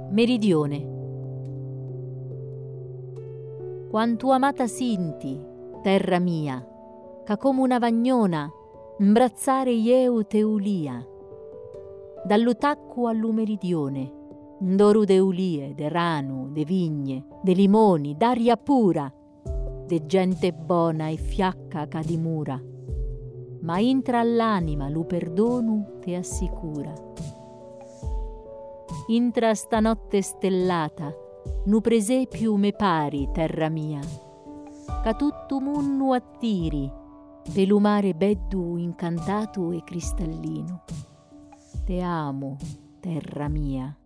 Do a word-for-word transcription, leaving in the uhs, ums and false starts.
Meridione. Quanto amata sinti, terra mia, ca come una vagnona imbrazzare ieu teulia. Dall'utacco allo meridione, ndoru de ulie, de ranu, de vigne, de limoni, d'aria pura, de gente bona e fiacca ca dimura. Ma intra all'anima lu perdonu te assicura. Intra stanotte stellata, nu presepiu me pari, terra mia, ca tutto munnu attiri, pe lu mare beddu incantato e cristallino. Te amo, terra mia.